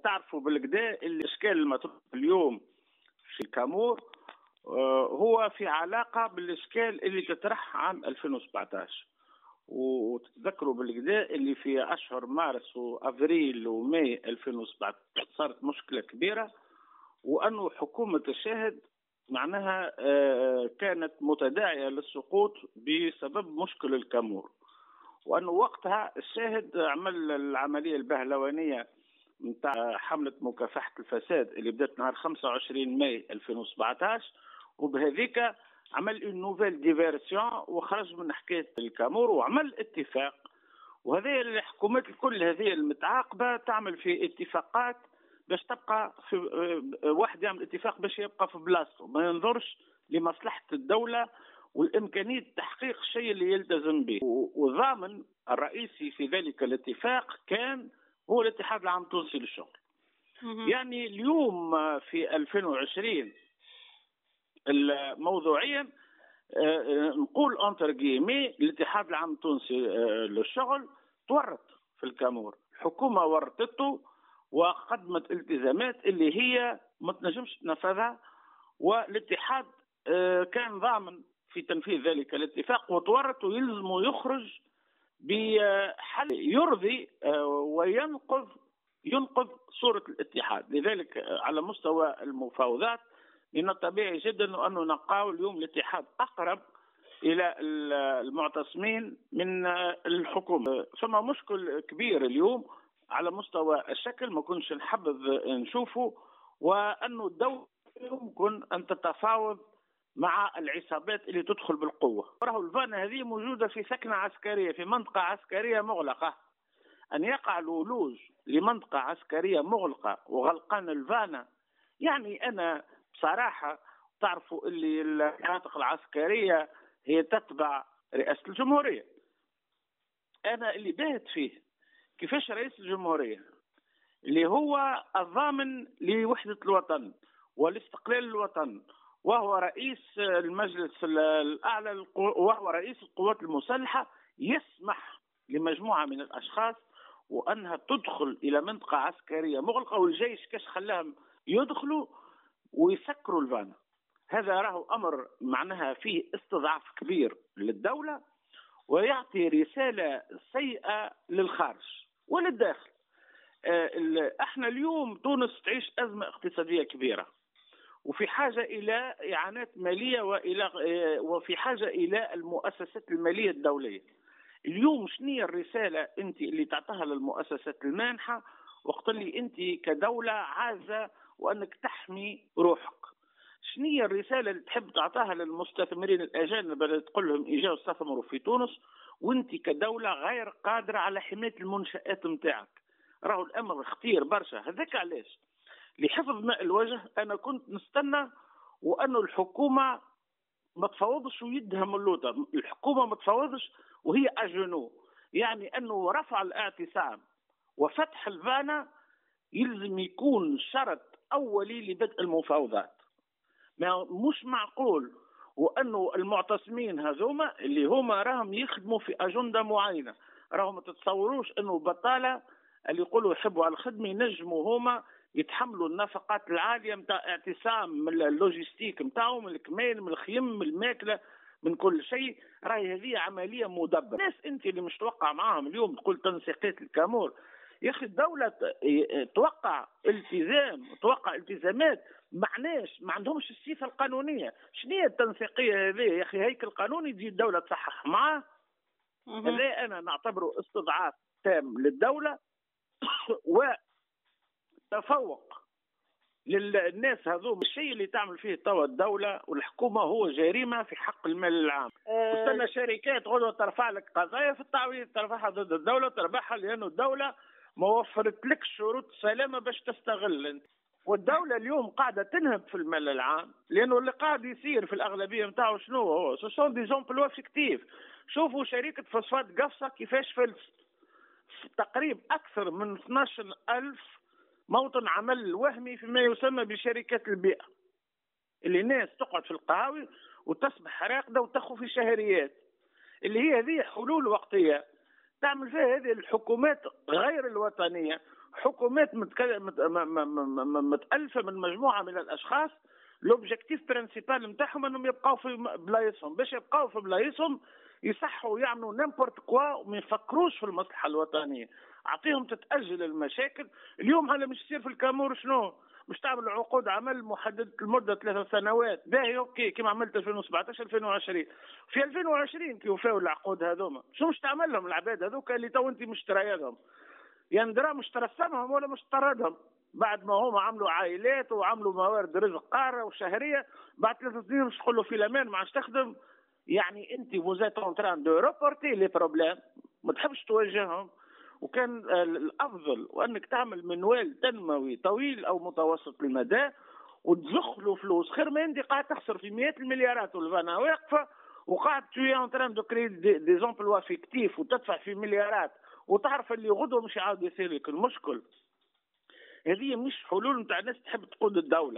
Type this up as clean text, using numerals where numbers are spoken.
تعرفوا بالكدا اللي الاشكال المطروح اليوم في الكامور هو في علاقه بالاشكال اللي تطرح عام 2017. وتتذكروا بالكدا اللي في اشهر مارس وافريل وماي 2017 صارت مشكله كبيره، وانه حكومه الشاهد معناها كانت متداعيه للسقوط بسبب مشكل الكامور، وانه وقتها الشاهد عمل العمليه البهلوانيه نتاع حمله مكافحه الفساد اللي بدات نهار 25 ماي 2017، وبهذيك عمل اون نوفيل ديفيرسيون وخرج من حكايه الكامور وعمل اتفاق. وهذه الحكومات الكل هذه المتعاقبه تعمل في اتفاقات باش تبقى في واحد يعمل اتفاق باش يبقى في بلاصته، ما ينظرش لمصلحه الدوله والامكانيه تحقيق الشيء اللي يلتزم به. والضامن الرئيسي في ذلك الاتفاق كان هو الاتحاد العام التونسي للشغل. يعني اليوم في 2020 موضوعيا نقول انتر جيمي الاتحاد العام التونسي للشغل تورط في الكامور، الحكومه ورطته وقدمت التزامات اللي هي ما تنجمش تنفذها، والاتحاد كان ضامن في تنفيذ ذلك الاتفاق وتورط ويلزم يخرج بحل يرضي ينقذ صورة الاتحاد. لذلك على مستوى المفاوضات من الطبيعي جدا أنه نلقاو اليوم الاتحاد أقرب إلى المعتصمين من الحكومة. ثم مشكل كبير اليوم على مستوى الشكل ما كنش نحبذ نشوفه، وأنه الدولة يمكن أن تتفاوض مع العصابات اللي تدخل بالقوة. راهو الفانا هذه موجودة في سكنة عسكرية في منطقة عسكرية مغلقة، أن يقع الولوج لمنطقة عسكرية مغلقة وغلقان الفانا. يعني أنا بصراحة تعرفوا اللي المناطق العسكرية هي تتبع رئاسة الجمهورية. أنا اللي باهت فيه كيفاش رئيس الجمهورية اللي هو الضامن لوحدة الوطن والاستقلال الوطن، وهو رئيس المجلس الأعلى وهو رئيس القوات المسلحة، يسمح لمجموعة من الأشخاص وأنها تدخل إلى منطقة عسكرية مغلقة، والجيش كاش خلاهم يدخلوا ويسكروا الفانا. هذا راه أمر معناها فيه استضعاف كبير للدولة ويعطي رسالة سيئة للخارج وللداخل. احنا اليوم تونس تعيش أزمة اقتصادية كبيرة وفي حاجة إلى إعانات مالية وفي حاجة إلى المؤسسات المالية الدولية. اليوم شنية الرسالة أنت اللي تعطيها للمؤسسات المانحة وقت اللي أنت كدولة عازة وأنك تحمي روحك؟ شنية الرسالة اللي تحب تعطيها للمستثمرين الأجانب اللي تقول لهم إجاوا استثمروا في تونس وأنت كدولة غير قادرة على حماية المنشآت متاعك؟ راهو الأمر خطير برشا. هذاك علاش لحفظ ماء الوجه أنا كنت نستنى وأنه الحكومة ما تفاوضش ويدها من اللوطة، الحكومة ما تفاوضش وهي أجنو، يعني أنه رفع الاعتصام وفتح الفانا يلزم يكون شرط أولي لبدء المفاوضات. مش معقول وأنه المعتصمين هذوما اللي هما راهم يخدموا في أجندة معينة، راهم ما تتصوروش أنه بطالة اللي يقولوا يحبوا على الخدمة ينجموا هما يتحملوا النفقات العاليه نتاع اعتصام من اللوجيستيك نتاعهم، من الكمال، من الخيم، من الماكله، من كل شيء. راهي هذه عمليه مدبره. الناس انت اللي مش توقع معاهم اليوم تقول تنسيقات الكامور، يا اخي الدوله توقع التزام توقع التزامات معناش ما عندهمش الصفه القانونيه. شنو هي التنسيقيه هذه يا اخي؟ هيكل قانوني تجي الدوله تصحح معاه. هذا انا نعتبره استضعاف تام للدوله وتفوق للناس هذوم. الشيء اللي تعمل فيه توا الدولة والحكومة هو جريمة في حق المال العام. واستنى شركات غدوة ترفع لك قضايا في التعويض ترفعها ضد الدولة، تربحها لأنه الدولة ما وفرت لك شروط سلامة باش تستغل انت. والدولة اليوم قاعدة تنهب في المال العام لأنه اللي قاعد يصير في الأغلبية نتاعو شنو هو؟ سوسون دي زومبلوا فيكتيف. شوفوا شركة فوسفات قفصة كيفاش فلست تقريبا أكثر من 12,000 موطن عمل وهمي فيما يسمى بشركات البيئة، اللي الناس تقعد في القهاوي وتصبح راقدة وتخو في شهريات، اللي هي هذه حلول وقتية تعمل فيها هذه الحكومات غير الوطنية، حكومات متالفه من مجموعه من الاشخاص، لوبجيكتيف برينسيبال نتاعهم انهم يبقاو في بلايصهم، باش يبقاو في بلايصهم يصحوا ويعملوا نيمبورت كوا وما يفكروش في المصلحه الوطنيه. اعطيهم تتاجل المشاكل. اليوم هلا مش يصير في الكامور شنو؟ مش تعمل عقود عمل محدده المده 3 سنوات، باهي اوكي كيما عملت 2017 2020. في 2020 كي وفاوا العقود هذوما شو مش تعمل لهم العباد هذوك اللي تو انت مشترياتهم؟ يعني درا مش ترسمهم ولا مش طردهم بعد ما هم عملوا عائلات وعملوا موارد رزق قاره وشهريه، بعد 3 سنين مش تقول له في الامان ما عادش تخدم. يعني انت فوزيت اون تران دو روبورتي لي بروبليم، ما تحبش تواجههم. وكان الافضل وانك تعمل منوال تنموي طويل او متوسط المدى وتزخ له فلوس، خير ما انت قاعد تخسر في مئات المليارات والفانا واقفه، وقاعد توي اون تران دو كري دي زومبلوا فيكتيف وتدفع في مليارات، وتعرف اللي غدوه مش يعاود يصير لك المشكل. هذه مش حلول نتاع ناس تحب تقود الدوله.